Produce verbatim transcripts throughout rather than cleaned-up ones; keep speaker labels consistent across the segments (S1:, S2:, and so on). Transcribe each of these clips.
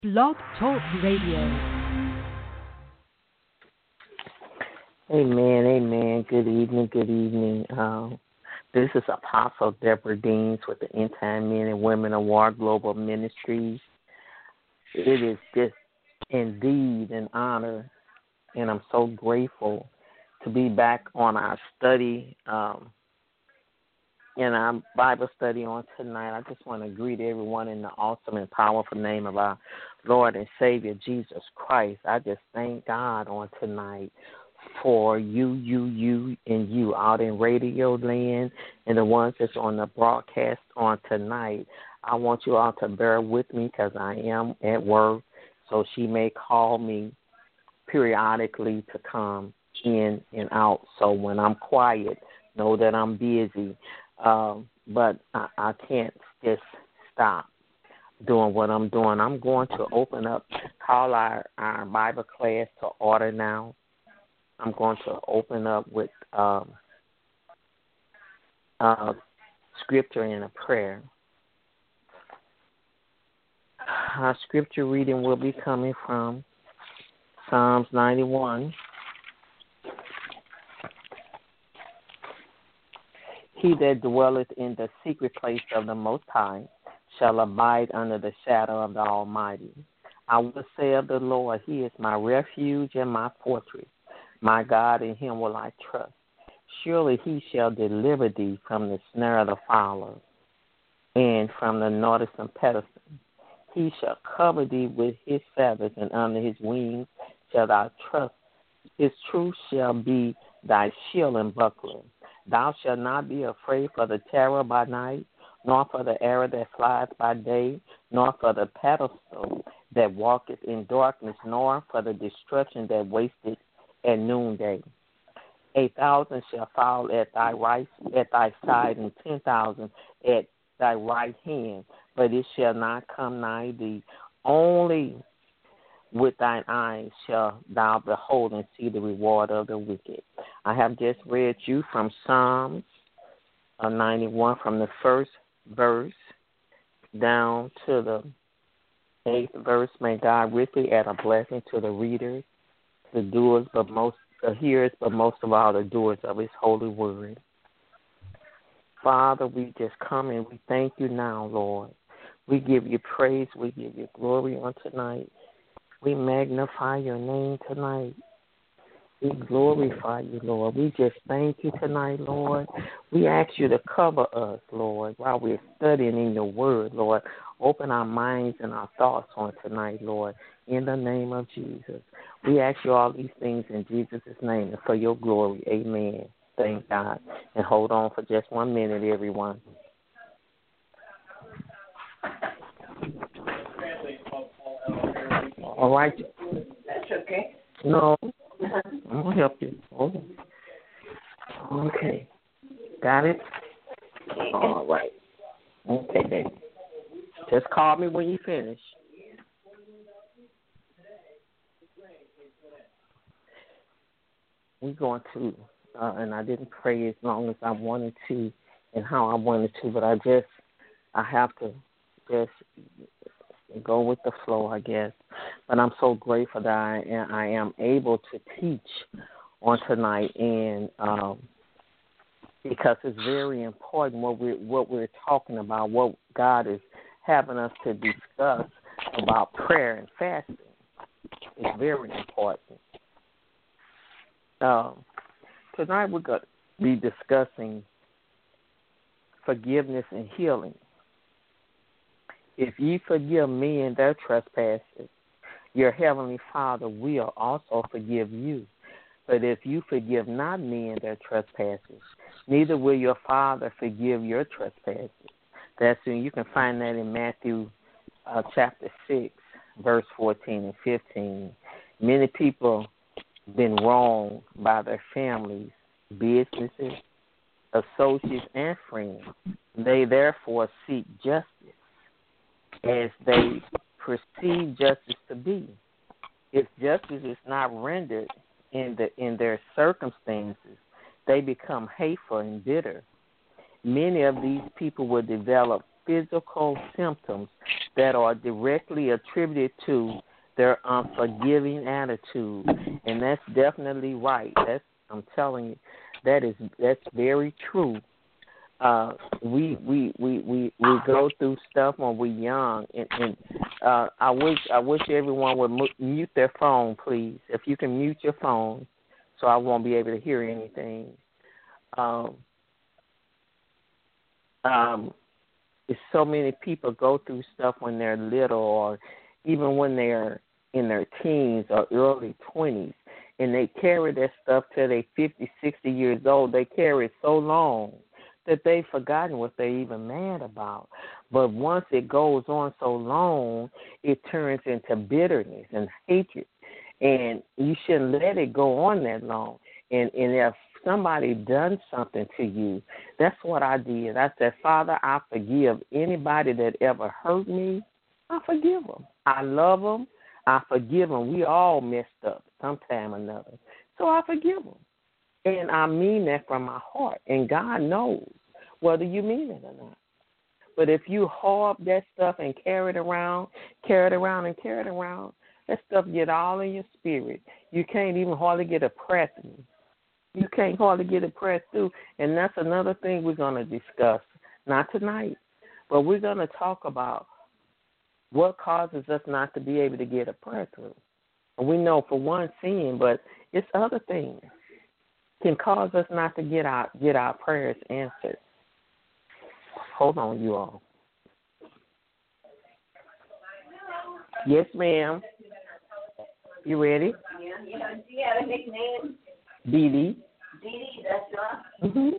S1: Blog Talk Radio.
S2: Amen, amen. Good evening, good evening. Um, this is Apostle Deborah Deans with the End Time Men and Women of War Global Ministries. It is just indeed an honor, and I'm so grateful to be back on our study, um, in our Bible study on tonight. I just want to greet everyone in the awesome and powerful name of our Lord and Savior, Jesus Christ. I just thank God on tonight for you, you, you, and you out in radio land and the ones that's on the broadcast on tonight. I want you all to bear with me because I am at work, so she may call me periodically to come in and out. So when I'm quiet, know that I'm busy. Um, but I, I can't just stop doing what I'm doing. I'm going to open up, call our, our Bible class to order now. I'm going to open up with um, uh, scripture and a prayer. Our scripture reading will be coming from Psalms ninety-one. He that dwelleth in the secret place of the Most High shall abide under the shadow of the Almighty. I will say of the Lord, He is my refuge and my fortress. My God, in Him will I trust. Surely He shall deliver thee from the snare of the fowler and from the noisome pestilence. He shall cover thee with His feathers, and under His wings shall thou trust. His truth shall be thy shield and buckler. Thou shalt not be afraid for the terror by night, nor for the arrow that flies by day, nor for the pestilence that walketh in darkness, nor for the destruction that wasteth at noonday. A thousand shall fall at thy right, at thy side, and ten thousand at thy right hand, but it shall not come nigh thee. Only with thine eyes shall thou behold and see the reward of the wicked. I have just read you from Psalms uh, ninety-one, from the first verse down to the eighth verse. May God richly add a blessing to the readers, the doers, but most the hearers, but most of all the doers of His holy word. Father, we just come and we thank you now, Lord. We give you praise, we give you glory on tonight. We magnify your name tonight. We glorify you, Lord. We just thank you tonight, Lord. We ask you to cover us, Lord, while we're studying in your word, Lord. Open our minds and our thoughts on tonight, Lord, in the name of Jesus. We ask you all these things in Jesus' name and for your glory. Amen. Thank God. And hold on for just one minute, everyone. All right.
S3: That's okay.
S2: No, I'm going to help you. Hold on. Okay. Got it? All right. Okay, baby. Just call me when you finish. We're going to, uh, and I didn't pray as long as I wanted to and how I wanted to, but I just, I have to just go with the flow, I guess. But I'm so grateful that I am, I am able to teach on tonight, and um, because it's very important what we're what we're talking about, what God is having us to discuss about prayer and fasting. It's very important. Um, tonight we're going to be discussing forgiveness and healing. If ye forgive men their trespasses, your heavenly Father will also forgive you. But if you forgive not men their trespasses, neither will your Father forgive your trespasses. That's in, you can find that in Matthew uh, chapter six, verse fourteen and fifteen. Many people have been wronged by their families, businesses, associates, and friends. They therefore seek justice as they perceive justice to be. If justice is not rendered in the in their circumstances, they become hateful and bitter. Many of these people will develop physical symptoms that are directly attributed to their unforgiving attitude. And that's definitely right. That's I'm telling you, that is that's very true. Uh, we, we we we we go through stuff when we're young, and, and uh, I wish I wish everyone would mu- mute their phone, please. If you can mute your phone, so I won't be able to hear anything. Um, um, so many people go through stuff when they're little, or even when they're in their teens or early twenties, and they carry that stuff till they fifty, sixty years old. They carry it so long that they've forgotten what they're even mad about. But once it goes on so long, it turns into bitterness and hatred. And you shouldn't let it go on that long. And, and if somebody done something to you, that's what I did. I said, Father, I forgive anybody that ever hurt me. I forgive them. I love them. I forgive them. We all messed up sometime or another. So I forgive them. And I mean that from my heart. And God knows whether you mean it or not. But if you hold that stuff and carry it around, carry it around and carry it around, that stuff get all in your spirit. You can't even hardly get it pressed. You can't hardly get it pressed through. And that's another thing we're going to discuss. Not tonight, but we're going to talk about what causes us not to be able to get a prayer through. And we know for one sin, but it's other things can cause us not to get our get our prayers answered. Hold on, you all. Yes, ma'am. You ready?
S3: Yeah, yeah. Do you have a nickname?
S2: Dee Dee.
S3: Dee Dee, that's right.
S2: Mm-hmm.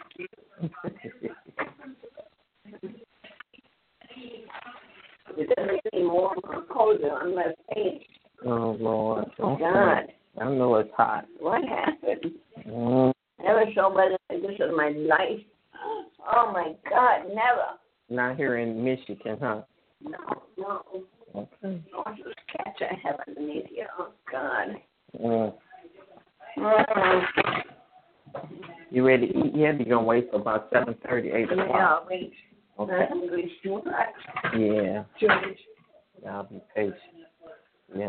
S3: It doesn't make any warm or colder on my face.
S2: Oh, Lord.
S3: Oh, God.
S2: I know it's hot.
S3: What happened?
S2: Mm.
S3: Never saw weather like this in my life. Oh, my God, never.
S2: Not here in Michigan, huh?
S3: No, no.
S2: Okay.
S3: Oh, this catch I have underneath here. Oh, God.
S2: Mm.
S3: Mm.
S2: You ready to eat yet? You're going to wait for about seven thirty, eight o'clock?
S3: Yeah, wait.
S2: Okay.
S3: I'm hungry too much.
S2: Yeah.
S3: George.
S2: I'll be patient. Yeah.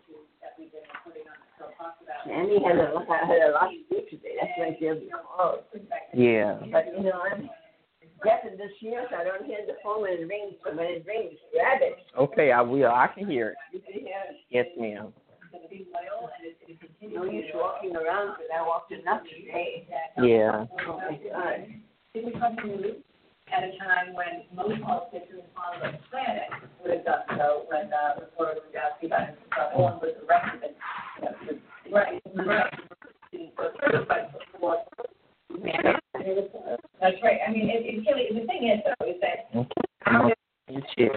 S3: Sandy had a, had a lot to do today. That's why she'll be called.
S2: Yeah.
S3: But, you know, I'm guessing this year, so I don't hear the phone when it rings. So when it rings, grab it.
S2: Okay, I will. I can hear it.
S3: You can hear it.
S2: Yes, ma'am.
S3: No use walking around because I walked enough today.
S2: Yeah.
S3: Oh, my God.
S4: Did we come to you at a time when most politicians on the planet would have done so when uh, reporters were asking about him, no one was arrested. Right, right. That's right. I mean, it, it really, the thing is, though, is that
S2: Okay. You chill.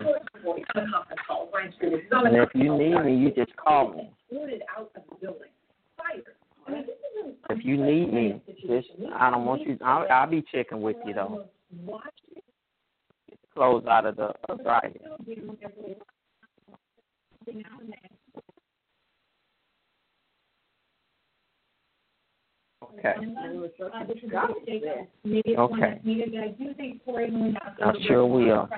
S2: And if you need me, you just call me.
S4: Out of the building, fired. I mean, this isn't
S2: If you need me, just I don't want you. I'll, I'll be checking with you though. Close out of the right. Okay. Okay. I sure will.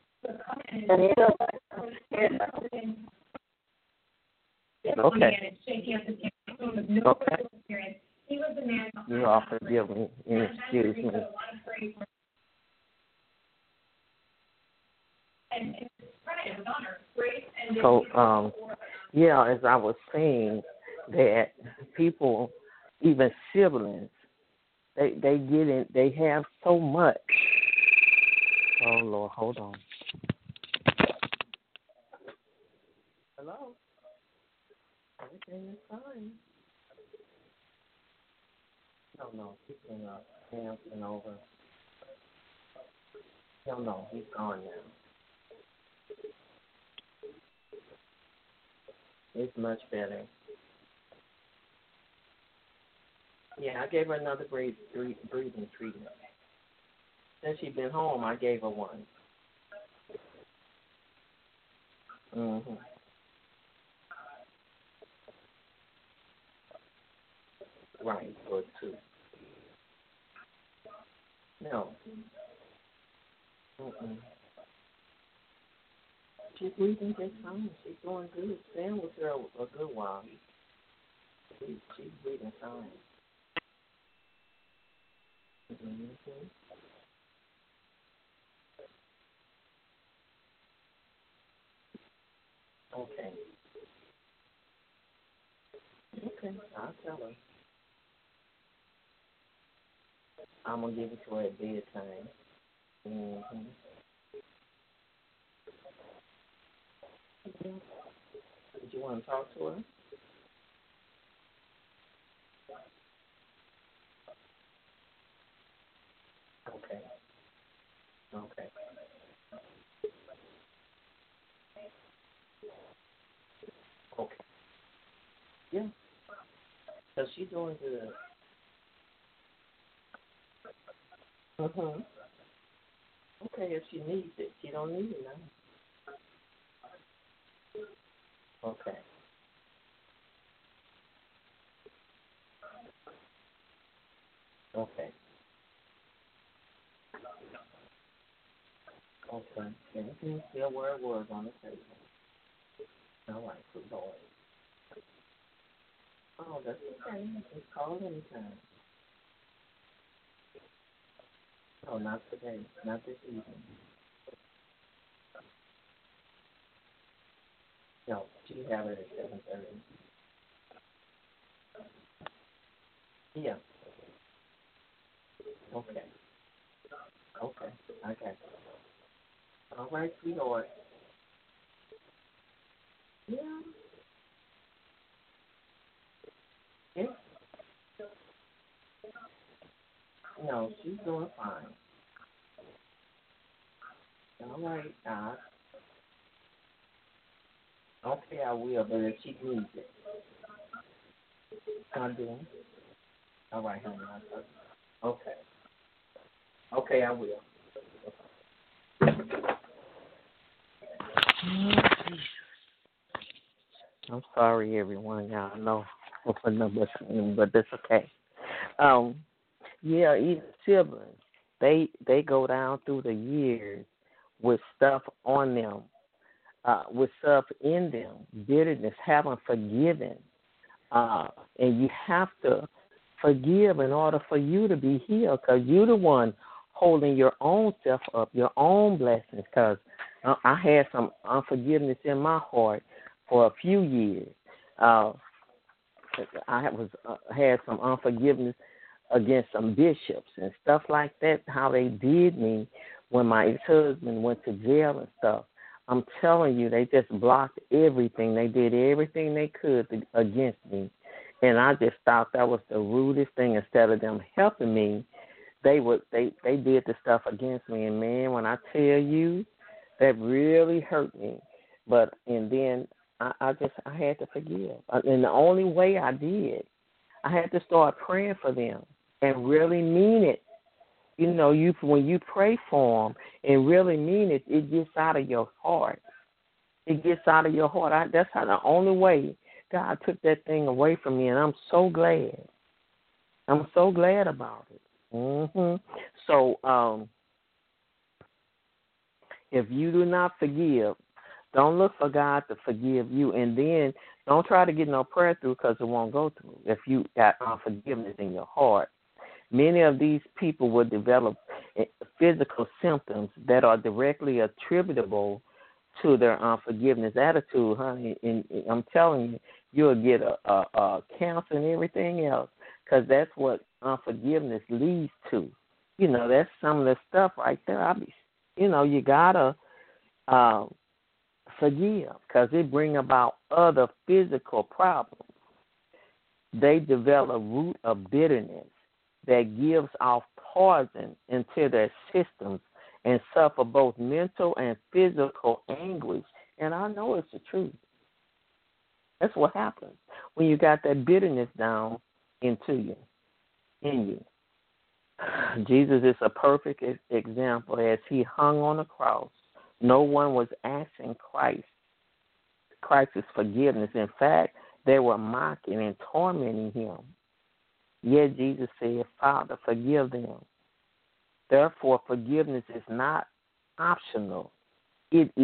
S2: Okay. Okay. You all forgive me and excuse me. So, um, yeah, as I was saying, that people, even siblings, they they get in, they have so much. Oh Lord, hold on. Hello. Everything is fine. No, no, he's been uh, dancing over. No, no, he's gone now. It's much better. Yeah, I gave her another breath, breathing treatment. Since she'd been home, I gave her one. Mm-hmm. Right, or two. No. Mm-mm. she's reading just fine. She's doing good. Sam was there a, a good while. She, she's reading fine. Mm-hmm. Okay. Okay, I'll tell her. I'm going to give it to her at bedtime. Mm-hmm. Yeah. Did you want to talk to her? Okay. Okay. Okay. Yeah. So she's doing good. Mm-hmm. Okay, if she needs it. She don't need it now. Okay. Okay. Okay. Anything still where it was on the table. All right, good boy. Oh, that's okay. Just call anytime. No, not today. Not this evening. No, she have it at seven thirty. Yeah. Okay. Okay. I got you. All right, sweetheart. Yeah. Yeah. No, she's doing fine. All right, Doc. Okay, I will, but if she needs it. I'm doing. All right, honey. Okay. Okay, I will. I'm sorry, everyone. Y'all know, but no, but but that's okay. Um, yeah, even siblings, they they go down through the years with stuff on them, uh, with stuff in them, bitterness, haven't forgiven, uh, and you have to forgive in order for you to be healed, because you're the one holding your own self up, your own blessings. Because uh, I had some unforgiveness in my heart for a few years. Uh, I was uh, had some unforgiveness against some bishops and stuff like that, how they did me when my ex-husband went to jail and stuff. I'm telling you, they just blocked everything. They did everything they could to, against me. And I just thought that was the rudest thing. Instead of them helping me, they would they, they did the stuff against me. And, man, when I tell you, that really hurt me. But and then I, I just I had to forgive. And the only way I did, I had to start praying for them and really mean it. You know, you when you pray for them and really mean it, it gets out of your heart. It gets out of your heart. I, that's how the only way God took that thing away from me, and I'm so glad. I'm so glad about it. hmm So um, if you do not forgive, don't look for God to forgive you, and then don't try to get no prayer through because it won't go through if you got unforgiveness in your heart. Many of these people will develop physical symptoms that are directly attributable to their unforgiveness attitude, honey. And I'm telling you, you'll get a, a, a cancer and everything else because that's what unforgiveness leads to. You know, that's some of the stuff right there. I be, you know, you gotta uh, forgive because it bring about other physical problems. They develop a root of bitterness that gives off poison into their systems and suffer both mental and physical anguish. And I know it's the truth. That's what happens when you got that bitterness down into you, in you. Jesus is a perfect example. As he hung on the cross, no one was asking Christ, Christ's forgiveness. In fact, they were mocking and tormenting him. Yet Jesus said, Father, forgive them. Therefore, forgiveness is not optional. It is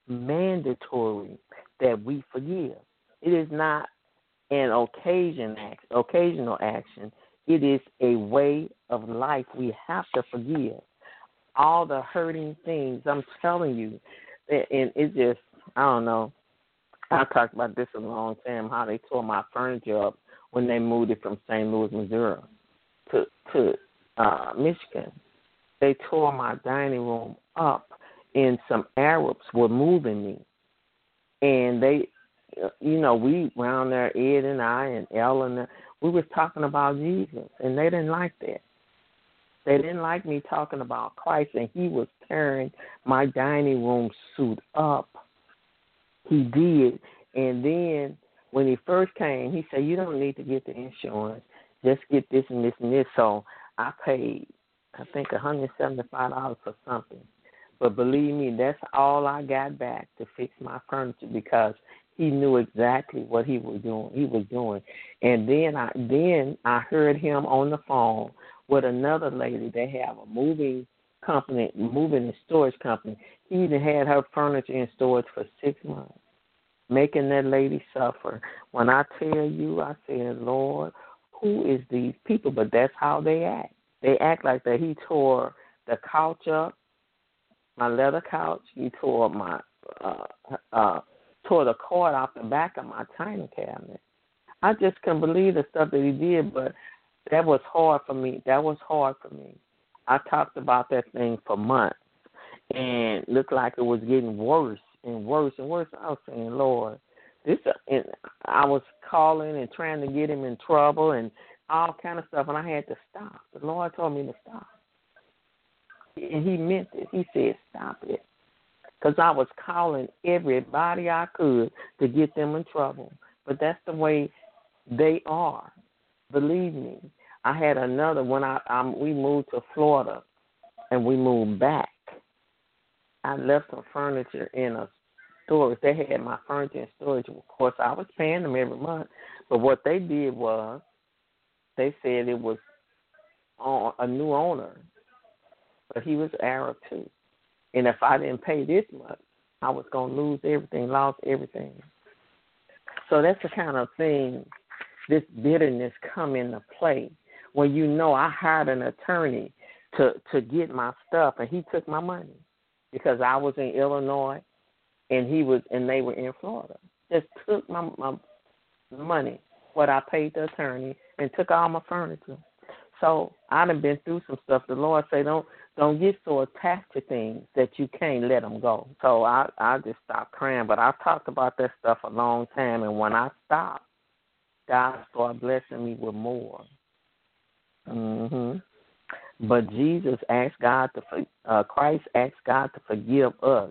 S2: mandatory that we forgive. It is not an occasion act, occasional action. It is a way of life. We have to forgive all the hurting things. I'm telling you, and it just, I don't know. I talked about this a long time, how they tore my furniture up when they moved it from Saint Louis, Missouri to, to uh, Michigan. They tore my dining room up, and some Arabs were moving me. And they, you know, we around there, Ed and I and Ellen, we was talking about Jesus, and they didn't like that. They didn't like me talking about Christ, and he was tearing my dining room suit up. He did. And then when he first came, he said, you don't need to get the insurance. Just get this and this and this. So I paid, I think, one hundred seventy-five dollars for something. But believe me, that's all I got back to fix my furniture because he knew exactly what he was doing. He was doing. And then I then I heard him on the phone with another lady. They have a moving company, moving and storage company. He even had her furniture in storage for six months, making that lady suffer. When I tell you, I said, Lord, who is these people? But that's how they act. They act like that. He tore the couch up, my leather couch. He tore my uh, uh, tore the cord off the back of my china cabinet. I just couldn't believe the stuff that he did, but that was hard for me. That was hard for me. I talked about that thing for months, and it looked like it was getting worse and worse and worse. I was saying, Lord, this. And I was calling and trying to get him in trouble and all kind of stuff, and I had to stop. The Lord told me to stop, and he meant it. He said, stop it, because I was calling everybody I could to get them in trouble. But that's the way they are. Believe me. I had another when I um, we moved to Florida, and we moved back. I left some furniture in a storage. They had my furniture in storage. Of course, I was paying them every month. But what they did was they said it was on a new owner, but he was Arab too. And if I didn't pay this much, I was going to lose everything, lost everything. So that's the kind of thing this bitterness come into play when you know I hired an attorney to, to get my stuff, and he took my money because I was in Illinois and he was and they were in Florida. Just took my, my money, what I paid the attorney, and took all my furniture. So I done been through some stuff. The Lord say don't don't get so attached to things that you can't let them go. So I I just stopped crying. But I've talked about that stuff a long time, and when I stopped, God started blessing me with more. Mhm. But Jesus asked God to, uh, Christ asked God to forgive us,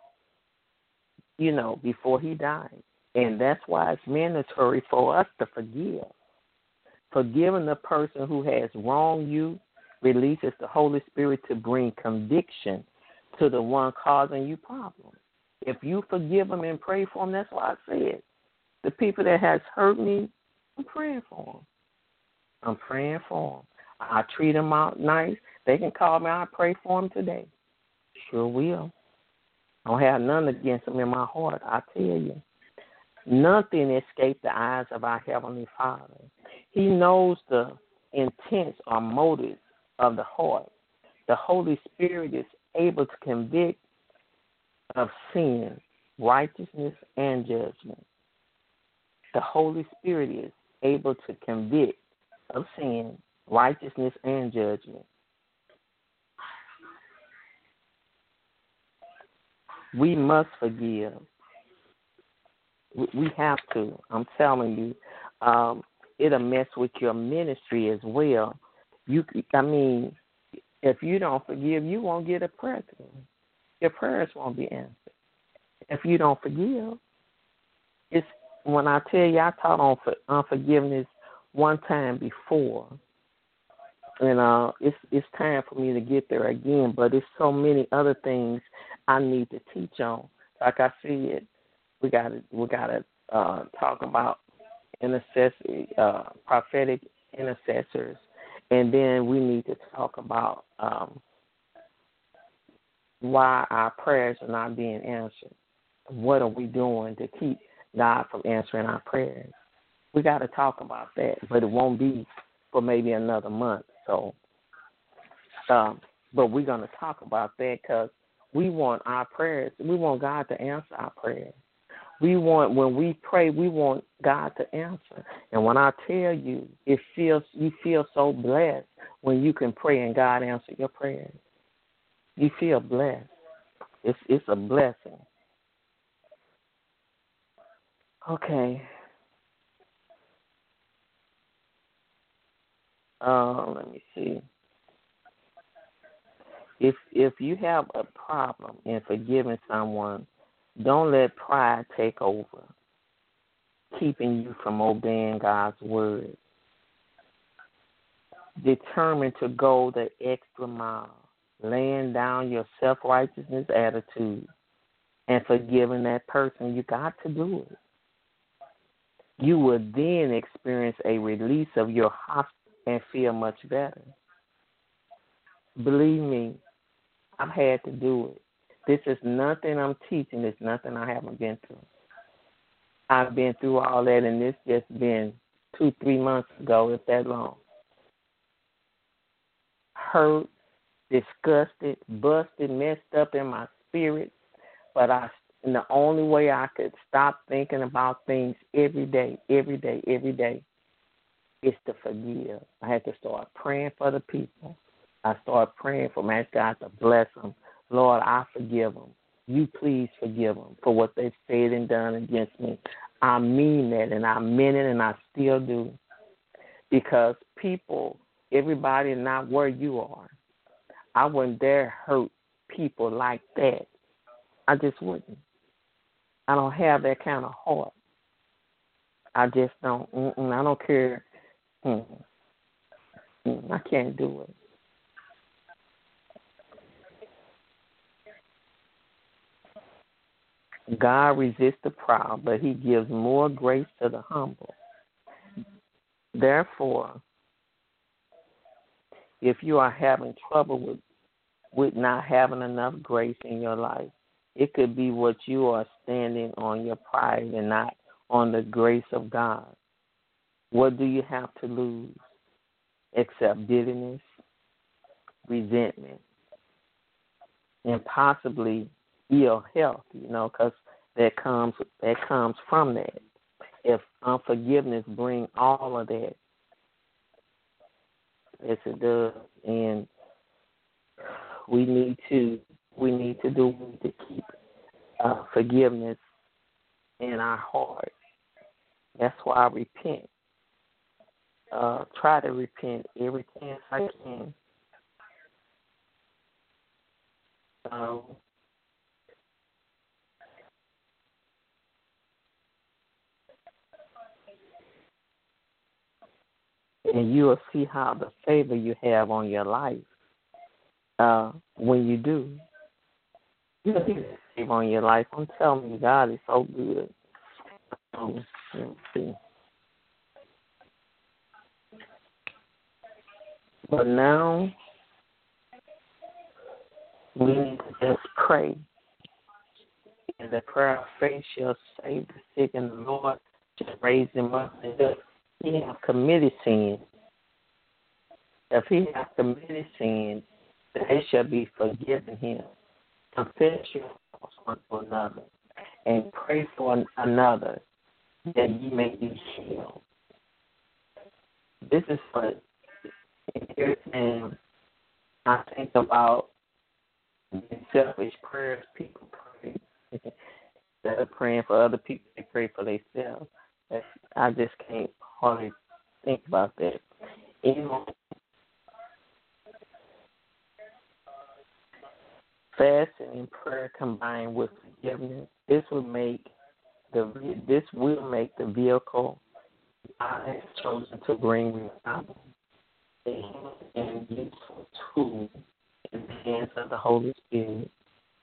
S2: you know, before he died. And that's why it's mandatory for us to forgive. Forgiving the person who has wronged you releases the Holy Spirit to bring conviction to the one causing you problems. If you forgive them and pray for them, that's why I said, the people that has hurt me, I'm praying for them. I'm praying for them. I treat them out nice. They can call me. I pray for them today. Sure will. I don't have none against them in my heart. I tell you. Nothing escapes the eyes of our Heavenly Father. He knows the intents or motives of the heart. The Holy Spirit is able to convict of sin, righteousness, and judgment. The Holy Spirit is able to convict of sin, righteousness, and judgment. We must forgive. We have to. I'm telling you, um, it'll mess with your ministry as well. You, I mean, if you don't forgive, you won't get a prayer through. Your prayers won't be answered. If you don't forgive, it's when I tell you, I taught on unforgiveness one time before, and uh, it's it's time for me to get there again. But there's so many other things I need to teach on. Like I said, we got to we got to uh, talk about intercessory, uh, prophetic intercessors, and then we need to talk about um, why our prayers are not being answered. what are we doing to keep God from answering our prayers? We got to talk about that, but it won't be for maybe another month. So, um, but we're going to talk about that because we want our prayers. We want God to answer our prayers. We want, when we pray, we want God to answer. And when I tell you, it feels, you feel so blessed when you can pray and God answer your prayers. You feel blessed. It's it's a blessing. Okay. Uh, let me see. If if you have a problem in forgiving someone, don't let pride take over, keeping you from obeying God's word. Determined to go the extra mile, laying down your self-righteousness attitude and forgiving that person. You got to do it. You will then experience a release of your hostility and feel much better. Believe me, I've had to do it. This is nothing I'm teaching. It's nothing I haven't been through. I've been through all that, and this just been two, three months ago, if that long. Hurt, disgusted, busted, messed up in my spirit, but I, and the only way I could stop thinking about things every day, every day, every day, is to forgive. I had to start praying for the people. I started praying for my God to bless them. Lord, I forgive them. You please forgive them for what they've said and done against me. I mean that, and I meant it, and I still do. Because people, everybody is not where you are. I wouldn't dare hurt people like that. I just wouldn't. I don't have that kind of heart. I just don't. Mm-mm, I don't care. Mm-mm. Mm-mm, I can't do it. God resists the proud, but he gives more grace to the humble. Therefore, if you are having trouble with, with not having enough grace in your life, it could be what you are standing on your pride and not on the grace of God. What do you have to lose except bitterness, resentment, and possibly ill health, you know, because that comes that comes from that. If unforgiveness brings all of that, yes, it does, and we need to we need to do we need to keep uh, forgiveness in our heart. That's why I repent. Uh, try to repent every chance I can. Um, and you will see how the favor you have on your life uh, when you do. You'll see the favor on your life. I'm telling you, God is so good. Um, let's see. But now we need to just pray. And the prayer of faith shall save the sick, and the Lord shall raise them up. And if he have committed sin, if he have committed sin, they shall be forgiven him. Confess your faults one to another, and pray for another, that ye may be healed. This is what every time I think about the selfish prayers people pray. Instead of praying for other people, they pray for themselves. That's, I just can't hardly think about that. You know, fasting and prayer combined with forgiveness, this will make the this will make the vehicle God has chosen to bring revival and useful tool in the hands of the Holy Spirit.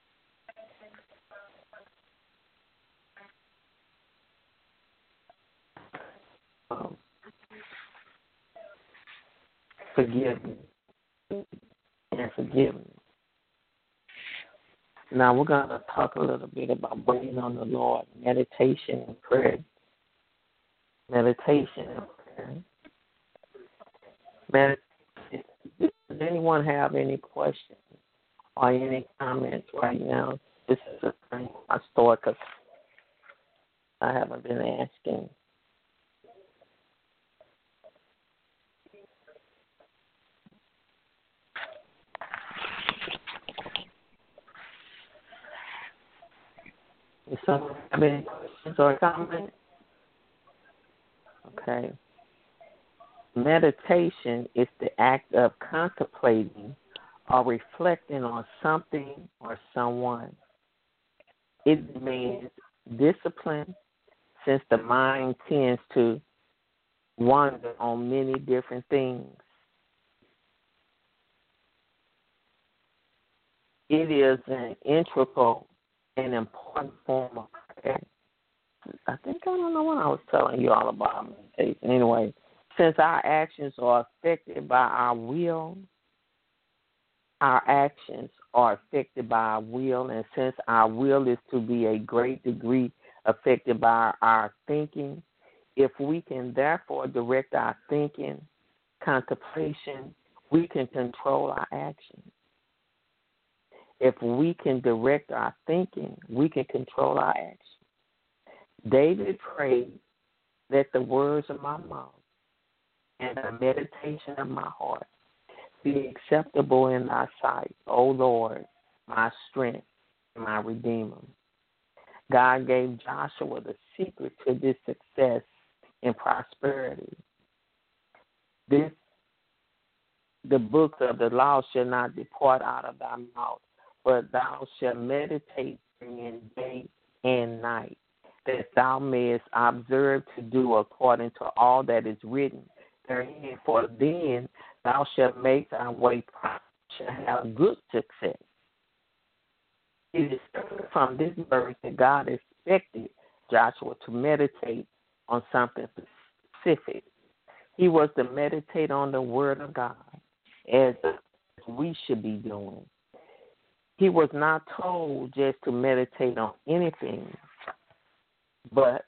S2: Um, forgiveness and forgiveness. Now we're going to talk a little bit about waiting on the Lord, meditation and prayer. Meditation and prayer. Med- Does anyone have any questions or any comments right now? This is a thing I start because I haven't been asking. Does someone have any questions or comments? Okay. Meditation is the act of contemplating or reflecting on something or someone. It demands discipline since the mind tends to wander on many different things. It is an integral and important form of prayer. I think I don't know what I was telling you all about meditation. Anyway, since our actions are affected by our will, our actions are affected by our will, and since our will is to be a great degree affected by our thinking, if we can therefore direct our thinking, contemplation, we can control our actions. If we can direct our thinking, we can control our actions. David prayed, let the words of my mouth and the meditation of my heart be acceptable in thy sight, O Lord, my strength and my redeemer. God gave Joshua the secret to this success and prosperity. This, the book of the law shall not depart out of thy mouth, but thou shalt meditate in day and night, that thou mayest observe to do according to all that is written therein. For then thou shalt make thy way prosperous, shalt have good success. It is from this verse that God expected Joshua to meditate on something specific. He was to meditate on the Word of God, as we should be doing. He was not told just to meditate on anything, but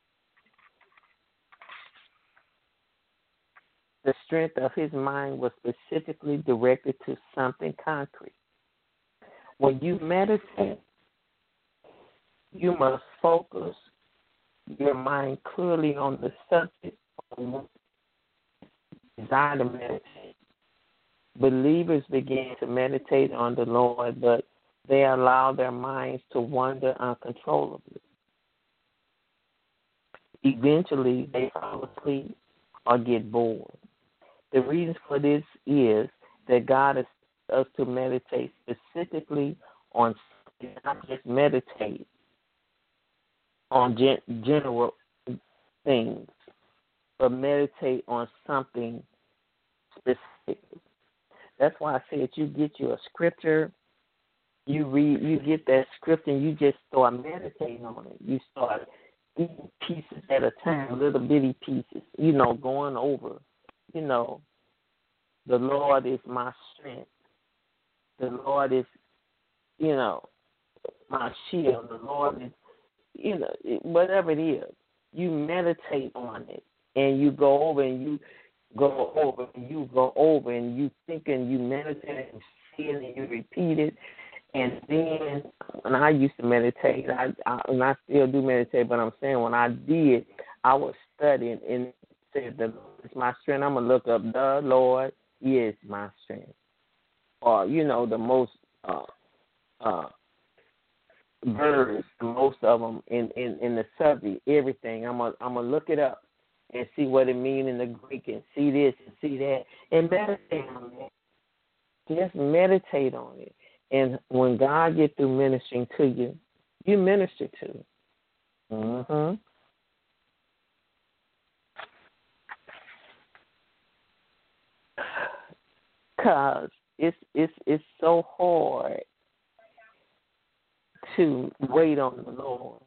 S2: the strength of his mind was specifically directed to something concrete. When you meditate, you must focus your mind clearly on the subject on which you desire to meditate. Believers begin to meditate on the Lord, but they allow their minds to wander uncontrollably. Eventually, they fall asleep or get bored. The reason for this is that God has us to meditate specifically on, not just meditate on gen- general things, but meditate on something specific. That's why I said you get you a scripture, you read, you get that scripture, and you just start meditating on it. You start eating pieces at a time, little bitty pieces, you know, going over, you know, the Lord is my strength. The Lord is, you know, my shield. The Lord is, you know, whatever it is. You meditate on it, and you go over and you go over and you go over and you think and you meditate and see it and you repeat it. And then when I used to meditate, I, I and I still do meditate, but I'm saying when I did, I was studying and it said, the Lord is my strength. I'm going to look up, the Lord is my strength. Or, you know, the most uh, uh, verbs, most of them in, in, in the subject, everything. I'm going I'm to look it up and see what it means in the Greek and see this and see that and meditate on it. Just meditate on it. And when God gets through ministering to you, you minister to it. Mm-hmm. Because it's, it's, it's so hard to wait on the Lord.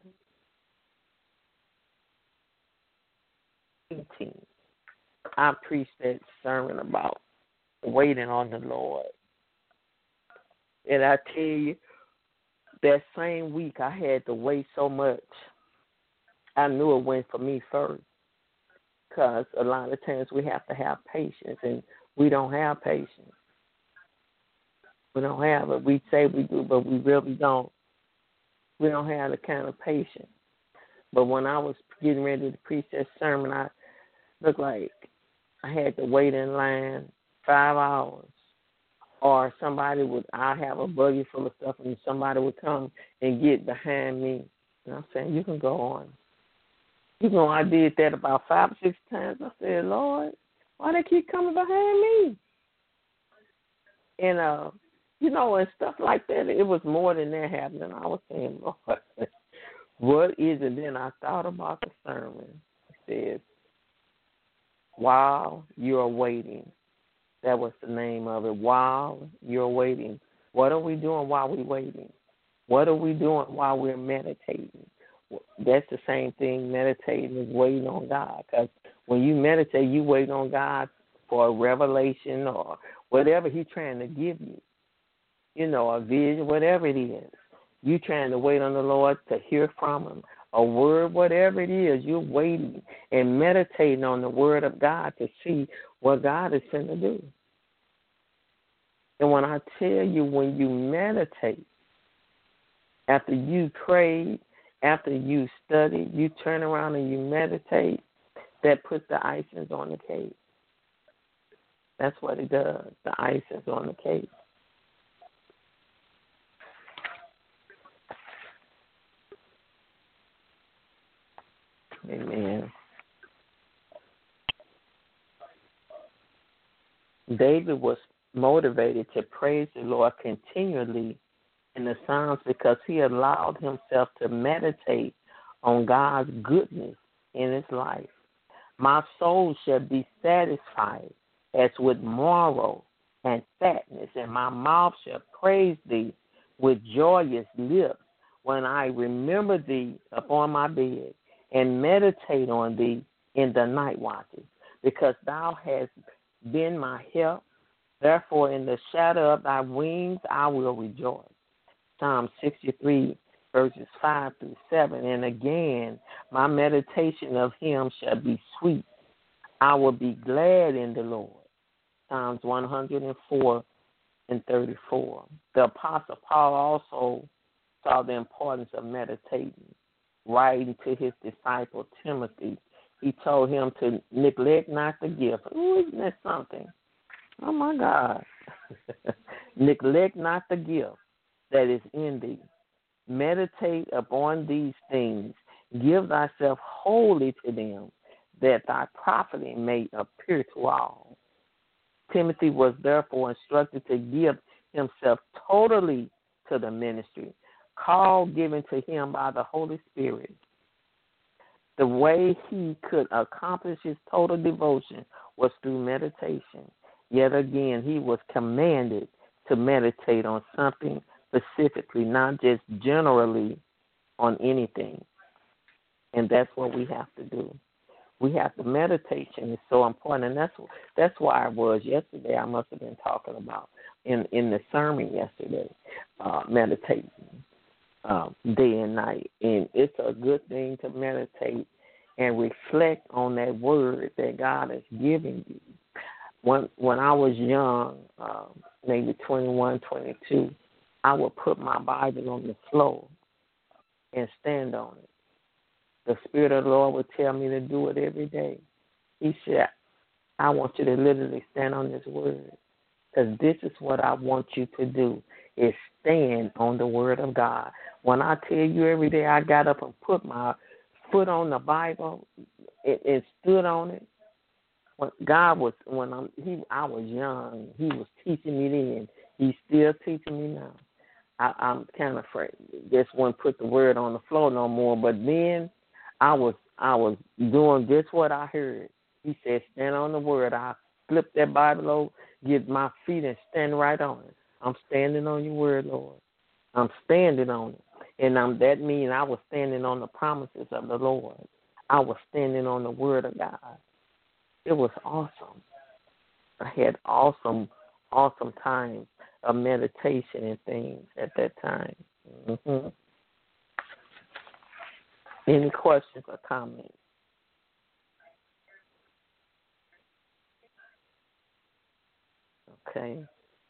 S2: eighteen I preached that sermon about waiting on the Lord. And I tell you, that same week I had to wait so much. I knew it went for me first, because a lot of times we have to have patience, and we don't have patience. We don't have it. We say we do, but we really don't. We don't have the kind of patience. But when I was getting ready to preach that sermon, I looked like I had to wait in line five hours. Or somebody would, I have a buggy full of stuff, and somebody would come and get behind me. And I'm saying, you can go on. You know, I did that about five or six times. I said, Lord, why they keep coming behind me? And, uh, you know, and stuff like that. It was more than that happening. I was saying, Lord, what is it? Then I thought about the sermon. It says, while you're waiting. That was the name of it. While you're waiting. What are we doing while we're waiting? What are we doing while we're meditating? That's the same thing. Meditating is waiting on God. Because when you meditate, you wait on God for a revelation or whatever He's trying to give you. You know, a vision, whatever it is. You're trying to wait on the Lord to hear from Him. A word, whatever it is, you're waiting and meditating on the Word of God to see what God is going to do. And when I tell you, when you meditate, after you prayed, after you studied, you turn around and you meditate, that puts the icings on the cake. That's what it does, the icings on the cake. Amen. David was motivated to praise the Lord continually in the Psalms because he allowed himself to meditate on God's goodness in his life. My soul shall be satisfied as with marrow and fatness, and my mouth shall praise thee with joyous lips when I remember thee upon my bed and meditate on thee in the night watches, because thou hast been my help. Therefore, in the shadow of thy wings I will rejoice. Psalm sixty-three, verses five through seven. And again, my meditation of him shall be sweet. I will be glad in the Lord. Psalms one hundred four and thirty-four. The Apostle Paul also saw the importance of meditating. Writing to his disciple Timothy, he told him to neglect not the gift. Ooh, isn't that something? Oh, my God. Neglect not the gift that is in thee. Meditate upon these things. Give thyself wholly to them, that thy profiting may appear to all. Timothy was therefore instructed to give himself totally to the ministry, call given to him by the Holy Spirit. The way he could accomplish his total devotion was through meditation. Yet again, he was commanded to meditate on something specifically, not just generally on anything. And that's what we have to do. We have to, meditation is so important, and that's that's why I was yesterday. I must have been talking about in, in the sermon yesterday, uh, meditating. Um, day and night, and it's a good thing to meditate and reflect on that word that God is giving you. When when I was young, um, maybe twenty-one, twenty-two, I would put my Bible on the floor and stand on it. The Spirit of the Lord would tell me to do it every day. He said, I want you to literally stand on this word, because this is what I want you to do, is stand on the word of God. When I tell you every day I got up and put my foot on the Bible and, and stood on it, when God was, when I'm, he, I was young, he was teaching me then. He's still teaching me now. I, I'm kind of afraid. Just wouldn't put the word on the floor no more. But then I was, I was doing just what I heard. He said, stand on the word. I flipped that Bible over, get my feet and stand right on it. I'm standing on your word, Lord. I'm standing on it. And um, that means I was standing on the promises of the Lord. I was standing on the word of God. It was awesome. I had awesome, awesome times of meditation and things at that time. Mm-hmm. Any questions or comments? Okay.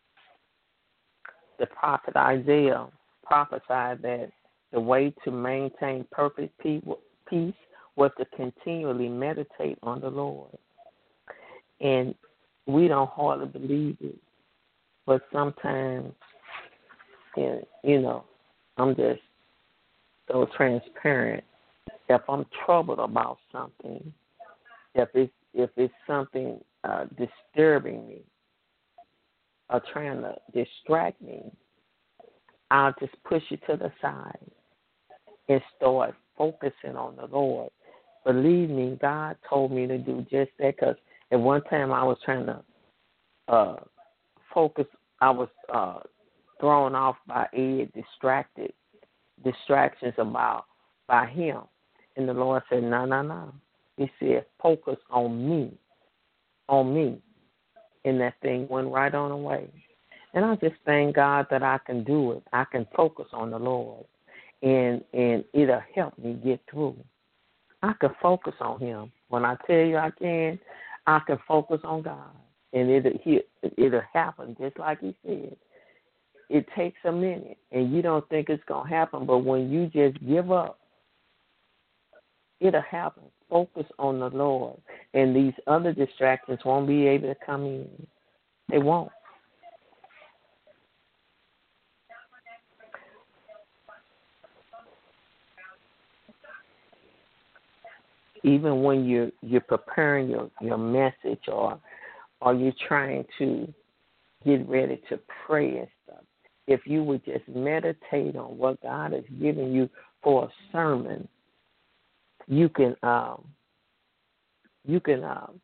S2: The prophet Isaiah prophesied that the way to maintain perfect peace was to continually meditate on the Lord. And we don't hardly believe it, but sometimes, you know, I'm just so transparent. If I'm troubled about something, if it's, if it's something uh, disturbing me, or trying to distract me, I'll just push it to the side and start focusing on the Lord. Believe me, God told me to do just that, because at one time I was trying to uh, focus. I was uh, thrown off by Ed, distracted, distractions about by him. And the Lord said, no, no, no. He said, focus on me, on me. And that thing went right on away. And I just thank God that I can do it. I can focus on the Lord, and and it'll help me get through. I can focus on him. When I tell you I can, I can focus on God, and it'll, it'll happen just like he said. It takes a minute, and you don't think it's going to happen, but when you just give up, it'll happen. Focus on the Lord, and these other distractions won't be able to come in. They won't. Even when you're you're preparing your, your message, or or you're trying to get ready to pray and stuff, if you would just meditate on what God has given you for a sermon, you can um, you can um,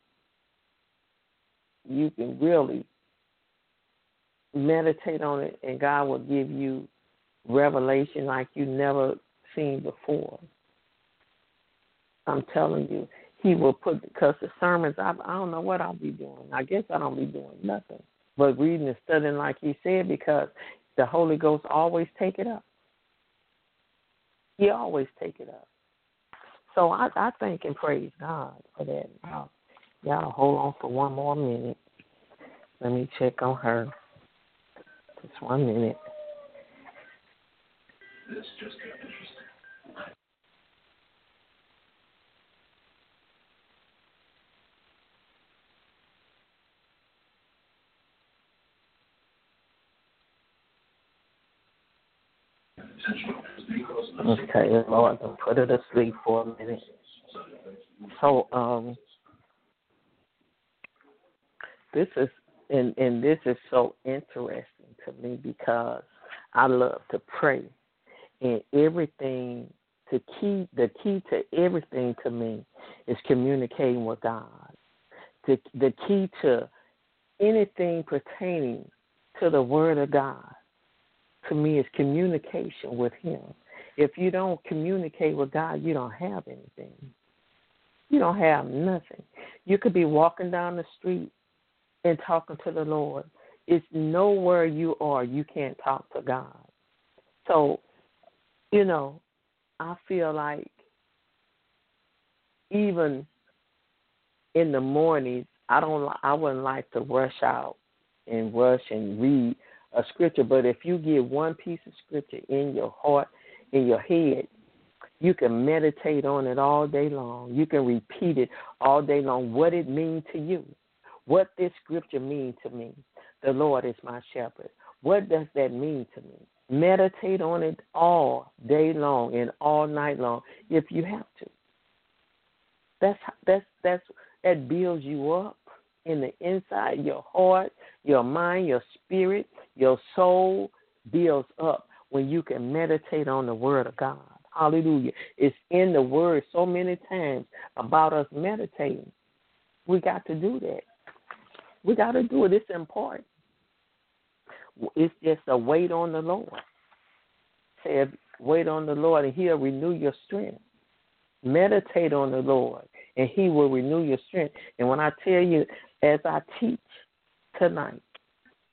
S2: you can really meditate on it, and God will give you revelation like you never seen before. I'm telling you, he will put, because the sermons, I, I don't know what I'll be doing. I guess I don't be doing nothing but reading and studying like he said, because the Holy Ghost always take it up. He always take it up. So I, I thank and praise God for that. Y'all, y'all hold on for one more minute. Let me check on her. Just one minute. This just got interesting. Okay, Lord, I'll put her to sleep for a minute. So, um, this is, and, and this is so interesting to me, because I love to pray, and everything, to key, the key to everything to me is communicating with God. The, the key to anything pertaining to the Word of God, to me, is communication with him. If you don't communicate with God, you don't have anything. You don't have nothing. You could be walking down the street and talking to the Lord. It's nowhere you are you can't talk to God. So, you know, I feel like even in the mornings, I don't. I wouldn't like to rush out and rush and read a scripture, but if you get one piece of scripture in your heart, in your head, you can meditate on it all day long. You can repeat it all day long, what it means to you, what this scripture means to me. The Lord is my shepherd. What does that mean to me? Meditate on it all day long and all night long if you have to. That's that's that's that builds you up in the inside, your heart, your mind, your spirit, your soul builds up when you can meditate on the Word of God. Hallelujah. It's in the Word so many times about us meditating. We got to do that. We got to do it. It's important. It's just a wait on the Lord. Say, wait on the Lord, and he'll renew your strength. Meditate on the Lord, and he will renew your strength. And when I tell you, as I teach tonight,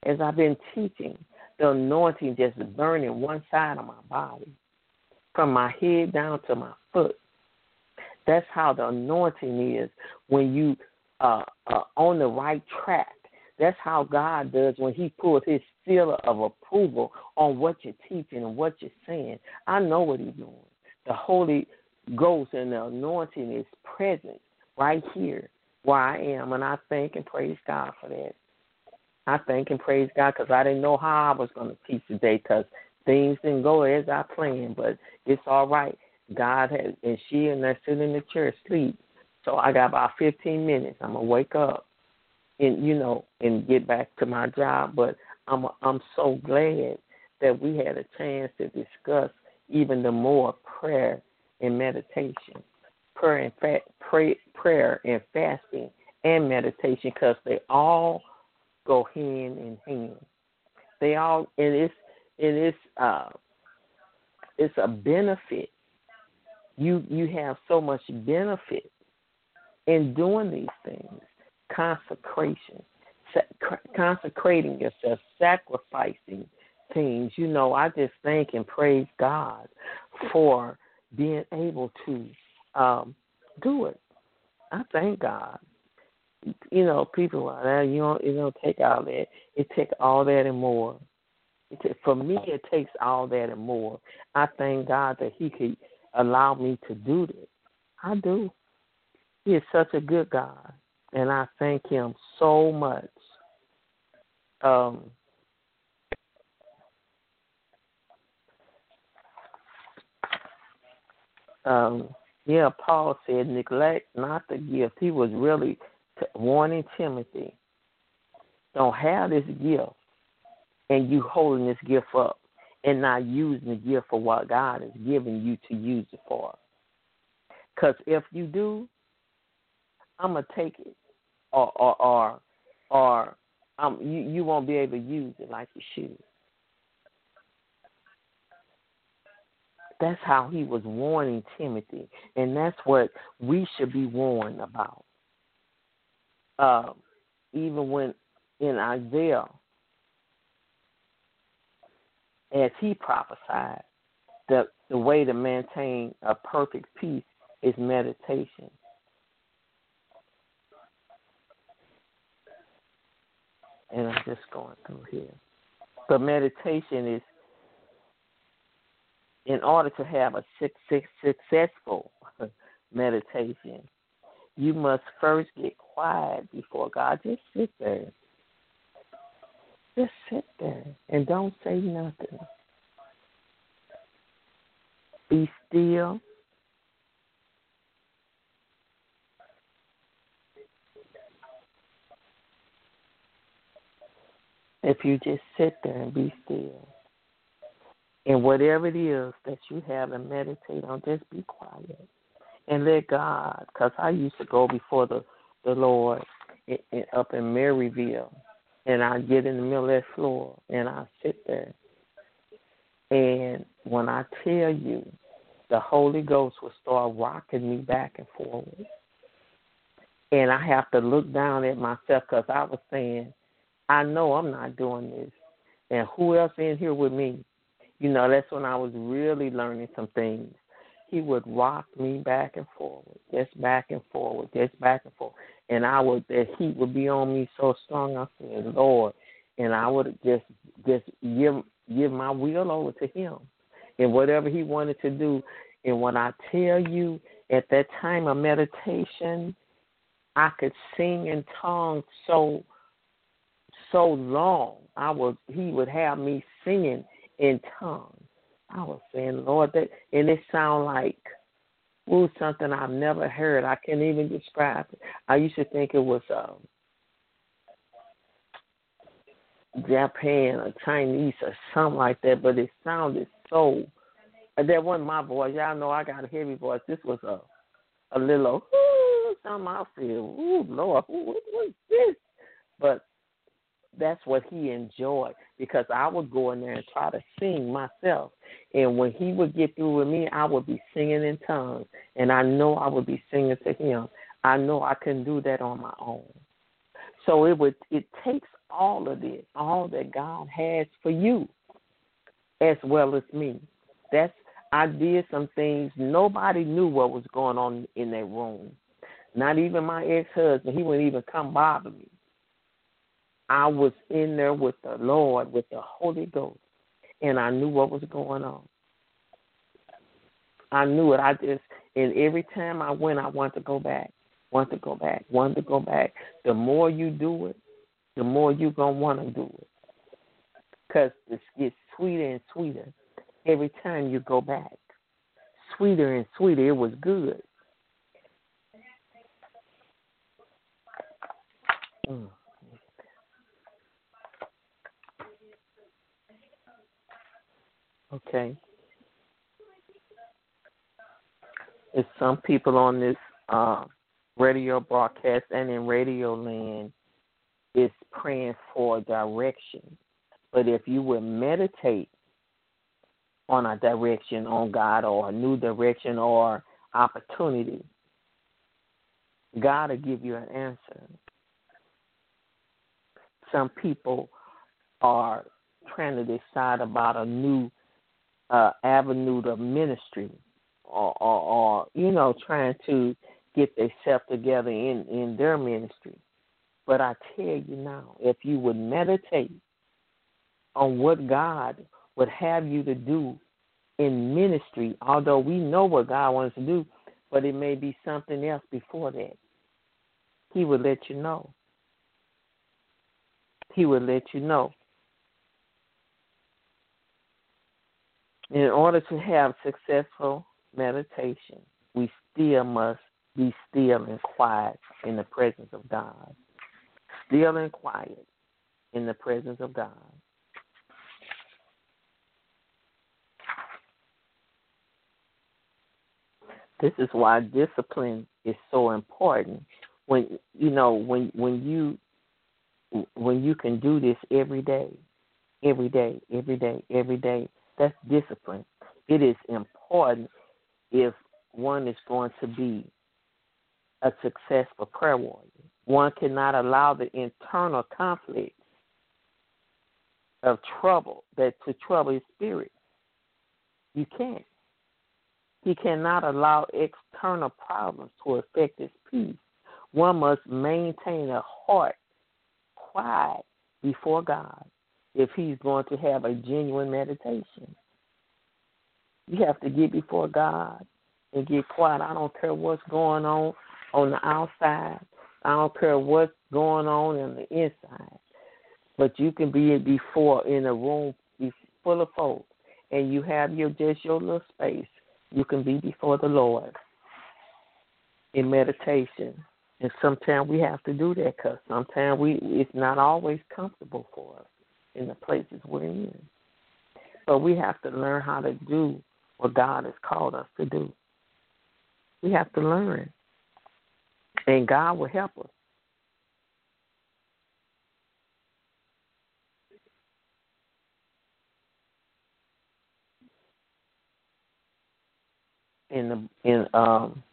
S2: as I've been teaching, the anointing just burning one side of my body, from my head down to my foot. That's how the anointing is when you uh, are on the right track. That's how God does when he pulls his seal of approval on what you're teaching and what you're saying. I know what he's doing. The Holy Ghost and the anointing is present right here where I am, and I thank and praise God for that. I thank and praise God because I didn't know how I was going to teach today because things didn't go as I planned, but it's all right. God has, and she and they're sitting in the chair asleep. So I got about fifteen minutes. I'm going to wake up and, you know, and get back to my job. But I'm I'm so glad that we had a chance to discuss even the more prayer and meditation, prayer and fa- pray, prayer and fasting and meditation, because they all go hand in hand. They all, and it's and it's uh, it's a benefit. You you have so much benefit in doing these things. Consecration, sa- consecrating yourself, sacrificing things. You know, I just thank and praise God for being able to um, do it. I thank God. You know, people are that you don't you don't take all that. It takes all that and more. It t- for me, it takes all that and more. I thank God that He could allow me to do this. I do. He is such a good God, and I thank Him so much. Um, um, yeah, Paul said, neglect not the gift. He was really t- warning Timothy, don't have this gift, and you holding this gift up and not using the gift for what God has given you to use it for. Because if you do, I'm going to take it, or or or, or um, you, you won't be able to use it like you should. That's how he was warning Timothy, and that's what we should be warned about. Uh, even when in Isaiah, as he prophesied, the, the way to maintain a perfect peace is meditation. And I'm just going through here. But meditation is, in order to have a successful meditation, you must first get quiet before God. Just sit there. Just sit there and don't say nothing. Be still. If you just sit there and be still. And whatever it is that you have to meditate on, just be quiet. And let God, because I used to go before the, the Lord in, in, up in Maryville, and I get in the middle of that floor, and I sit there. And when I tell you, the Holy Ghost will start rocking me back and forward. And I have to look down at myself because I was saying, I know I'm not doing this. And who else in here with me? You know, that's when I was really learning some things. He would rock me back and forward, just back and forward, just back and forward. And I would, the heat would be on me so strong, I said, Lord. And I would just just give give my will over to him and whatever he wanted to do. And when I tell you, at that time of meditation, I could sing in tongues so so long. I was he would have me singing in tongues. I was saying, Lord, that, and it sound like, ooh, something I've never heard. I can't even describe it. I used to think it was um, Japan or Chinese or something like that, but it sounded so, that wasn't my voice. Y'all know I got a heavy voice. This was a, a little, ooh, something I feel, ooh, Lord, ooh, what was this? But that's what he enjoyed, because I would go in there and try to sing myself. And when he would get through with me, I would be singing in tongues. And I know I would be singing to him. I know I couldn't do that on my own. So it would it takes all of this, all that God has for you, as well as me. That's I did some things. Nobody knew what was going on in that room. Not even my ex-husband. He wouldn't even come bother me. I was in there with the Lord, with the Holy Ghost, and I knew what was going on. I knew it. I just, and every time I went, I wanted to go back, wanted to go back, wanted to go back. The more you do it, the more you're going to want to do it, because it gets sweeter and sweeter every time you go back. Sweeter and sweeter. It was good. Mm. Okay. There's some people on this uh, radio broadcast and in Radio Land is praying for direction. But if you would meditate on a direction on God or a new direction or opportunity, God will give you an answer. Some people are trying to decide about a new uh, avenue of ministry or, or, or, you know, trying to get themselves together in, in their ministry. But I tell you now, if you would meditate on what God would have you to do in ministry, although we know what God wants to do, but it may be something else before that, He would let you know. He would let you know. In order to have successful meditation, we still must be still and quiet in the presence of God. Still and quiet in the presence of God. This is why discipline is so important. When you know, when when you when you can do this every day, every day, every day, every day, that's discipline. It is important if one is going to be a successful prayer warrior. One cannot allow the internal conflict of trouble that to trouble his spirit. You can't. He cannot allow external problems to affect his peace. One must maintain a heart quiet before God if he's going to have a genuine meditation. You have to get before God and get quiet. I don't care what's going on on the outside. I don't care what's going on in the inside. But you can be before in a room full of folks, and you have your just your little space. You can be before the Lord in meditation. And sometimes we have to do that because sometimes we it's not always comfortable for us in the places we're in. But we have to learn how to do what God has called us to do. We have to learn. And God will help us. In the in um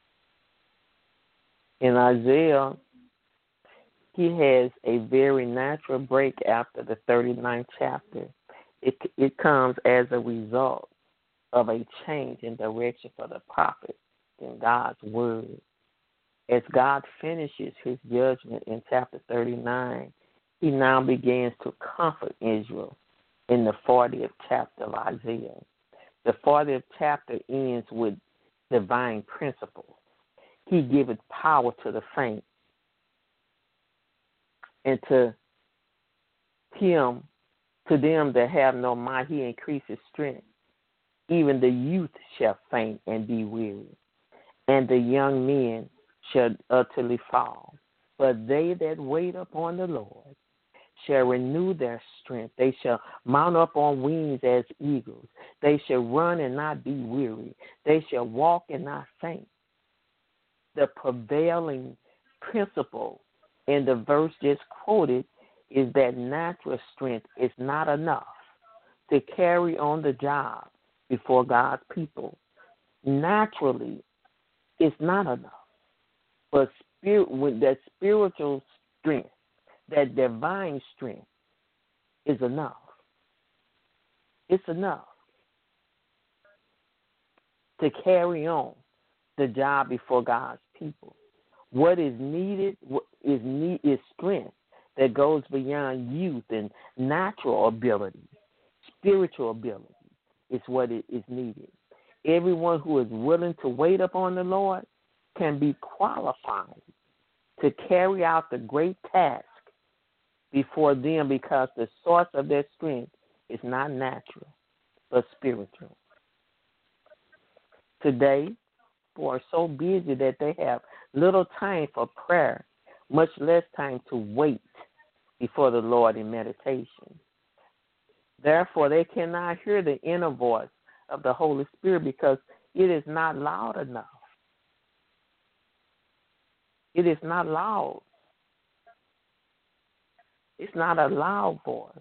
S2: in Isaiah, he has a very natural break after the thirty-ninth chapter. It it comes as a result of a change in direction for the prophet in God's word. As God finishes his judgment in chapter thirty-nine, he now begins to comfort Israel in the fortieth chapter of Isaiah. The fortieth chapter ends with divine principles. He giveth power to the faint, and to him, to them that have no might, he increases strength. Even the youth shall faint and be weary, and the young men shall utterly fall. But they that wait upon the Lord shall renew their strength. They shall mount up on wings as eagles. They shall run and not be weary. They shall walk and not faint. The prevailing principle in the verse just quoted is that natural strength is not enough to carry on the job before God's people. Naturally, it's not enough. But spirit, with that spiritual strength that divine strength is enough. It's enough to carry on the job before God's people. What is needed is need is strength that goes beyond youth and natural ability. Spiritual ability is what it is needed. Everyone who is willing to wait upon the Lord can be qualified to carry out the great task before them, because the source of their strength is not natural, but spiritual. Today, people are so busy that they have little time for prayer, much less time to wait before the Lord in meditation. Therefore, they cannot hear the inner voice of the Holy Spirit because it is not loud enough. It is not loud. It's not a loud voice.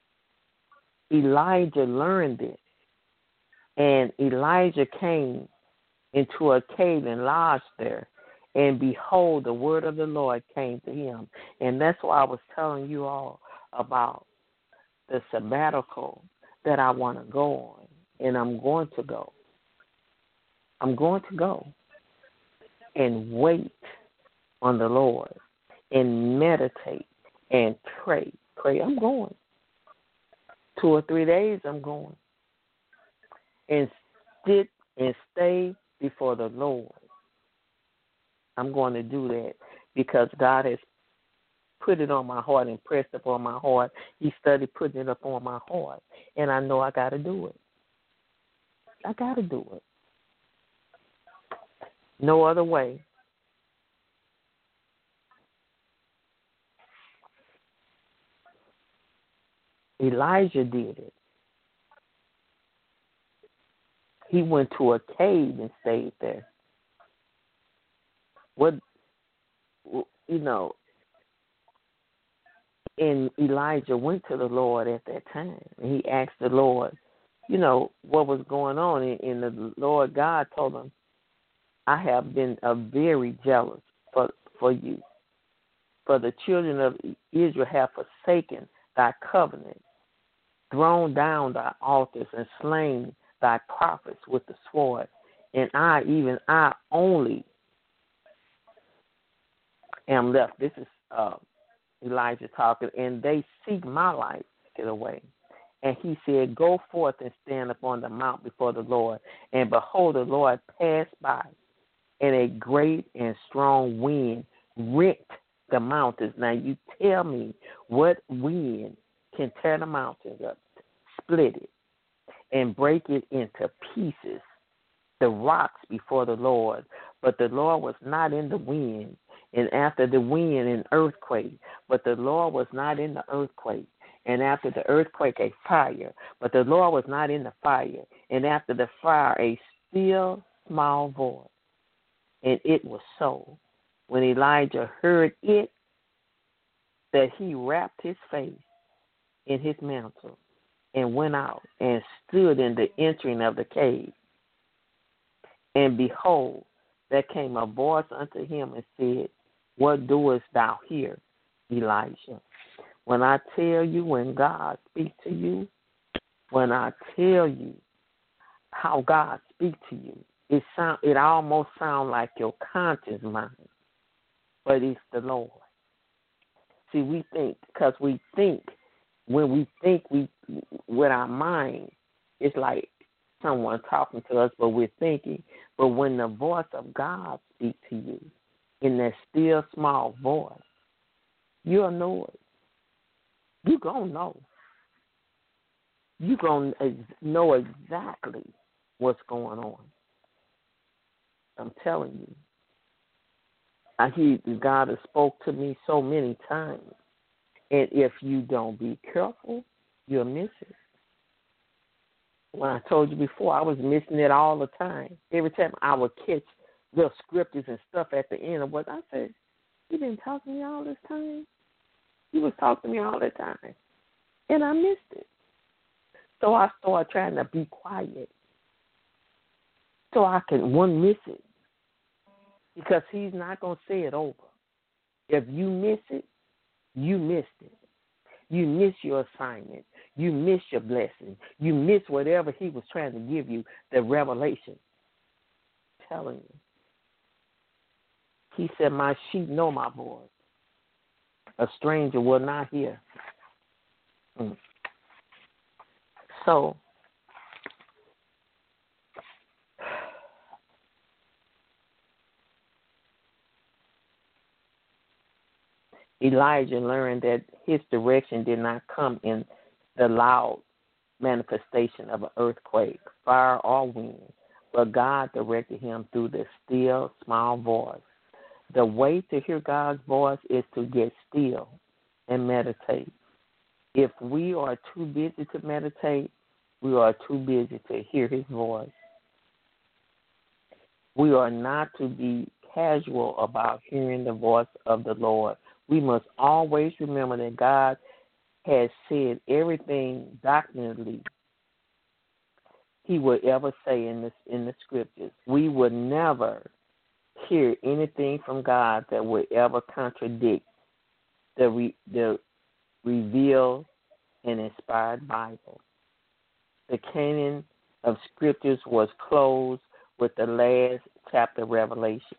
S2: Elijah learned it. And Elijah came into a cave and lodged there. And behold, the word of the Lord came to him. And that's why I was telling you all about the sabbatical that I want to go on. And I'm going to go. I'm going to go and wait on the Lord and meditate and pray. Pray. I'm going. Two or three days I'm going. And sit and stay before the Lord. I'm going to do that because God has put it on my heart and pressed it upon my heart. He started putting it up on my heart. And I know I got to do it. I got to do it. No other way. Elijah did it. He went to a cave and stayed there. What, you know, and Elijah went to the Lord at that time. And he asked the Lord, you know, what was going on. And the Lord God told him, I have been uh, very jealous for, for you. For the children of Israel have forsaken thy covenant, thrown down thy altars, and slain thy prophets with the sword. And I, even I only, am left. This is uh, Elijah talking. And they seek my life, get away. And he said, go forth and stand upon the mount before the Lord. And behold, the Lord passed by, and a great and strong wind rent the mountains. Now you tell me what wind can tear the mountains up, split it, and break it into pieces, the rocks before the Lord. But the Lord was not in the wind, and after the wind an earthquake. But the Lord was not in the earthquake, and after the earthquake a fire. But the Lord was not in the fire, and after the fire a still small voice. And it was so, when Elijah heard it, that he wrapped his face in his mantle and went out and stood in the entering of the cave. And behold, there came a voice unto him and said, what doest thou here, Elijah? When I tell you, when God speaks to you, when I tell you how God speaks to you, it sound it almost sounds like your conscious mind, but it's the Lord. See, we think, because we think, when we think we with our mind, it's like someone talking to us, but we're thinking. But when the voice of God speaks to you in that still small voice, you'll know it. You're going to know. You're going to know exactly what's going on. I'm telling you. I hear God has spoke to me so many times. And if you don't be careful, you'll miss it. When I told you before, I was missing it all the time. Every time I would catch little scriptures and stuff at the end of what I said, you been talking to me all this time? You was talking to me all the time. And I missed it. So I started trying to be quiet so I can, one, miss it. Because he's not going to say it over. If you miss it, you missed it. You missed your assignment. You missed your blessing. You missed whatever he was trying to give you, the revelation. I'm telling you. He said, my sheep know my voice. A stranger will not hear. Mm. So, Elijah learned that his direction did not come in the loud manifestation of an earthquake, fire, or wind, but God directed him through the still, small voice. The way to hear God's voice is to get still and meditate. If we are too busy to meditate, we are too busy to hear his voice. We are not to be casual about hearing the voice of the Lord. We must always remember that God has said everything doctrinally he would ever say in this in the scriptures. We would never hear anything from God that would ever contradict the re, the revealed and inspired Bible. The canon of scriptures was closed with the last chapter of Revelation,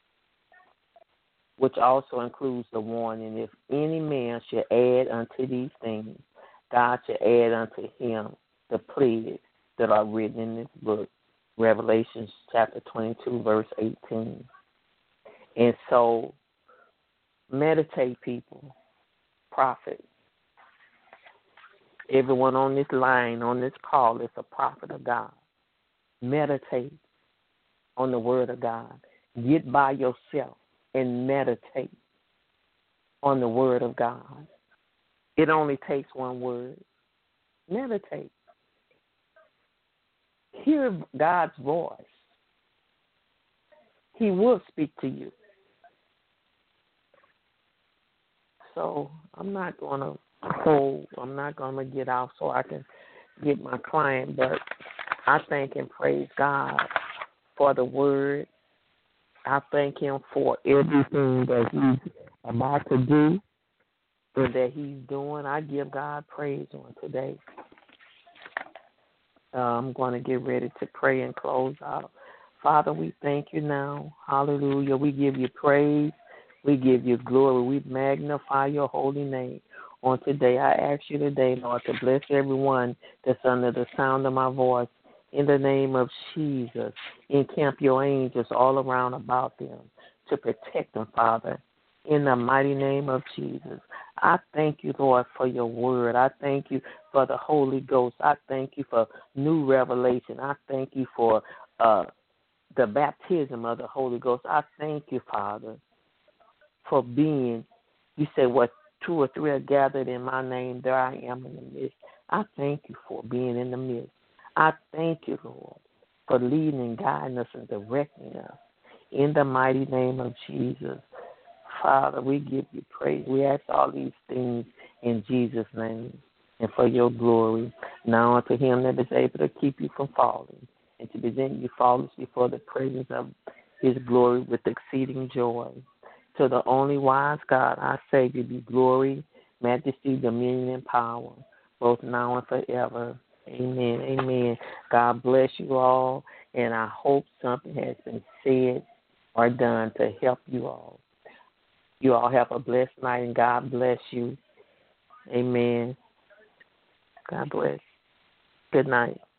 S2: which also includes the warning, if any man should add unto these things, God should add unto him the plagues that are written in this book, Revelation chapter twenty-two, verse eighteen. And so, meditate, people, prophet. Everyone on this line, on this call, is a prophet of God. Meditate on the word of God. Get by yourself and meditate on the word of God. It only takes one word. Meditate. Hear God's voice. He will speak to you. So I'm not going to hold, I'm not going to get off so I can get my client, but I thank and praise God for the word. I thank him for everything that he's about to do and that he's doing. I give God praise on today. Uh, I'm going to get ready to pray and close out. Father, we thank you now. Hallelujah. We give you praise. We give you glory. We magnify your holy name. On today, I ask you today, Lord, to bless everyone that's under the sound of my voice. In the name of Jesus, encamp your angels all around about them to protect them, Father. In the mighty name of Jesus, I thank you, Lord, for your word. I thank you for the Holy Ghost. I thank you for new revelation. I thank you for uh, the baptism of the Holy Ghost. I thank you, Father, for being, you say, what two or three are gathered in my name, there I am in the midst. I thank you for being in the midst. I thank you, Lord, for leading and guiding us and directing us. In the mighty name of Jesus, Father, we give you praise. We ask all these things in Jesus' name and for your glory. Now unto him that is able to keep you from falling and to present you faultless before the presence of his glory with exceeding joy. To the only wise God, our Savior, be glory, majesty, dominion, and power, both now and forever. Amen. Amen. God bless you all, and I hope something has been said or done to help you all. You all have a blessed night, and God bless you. Amen. God bless. Good night.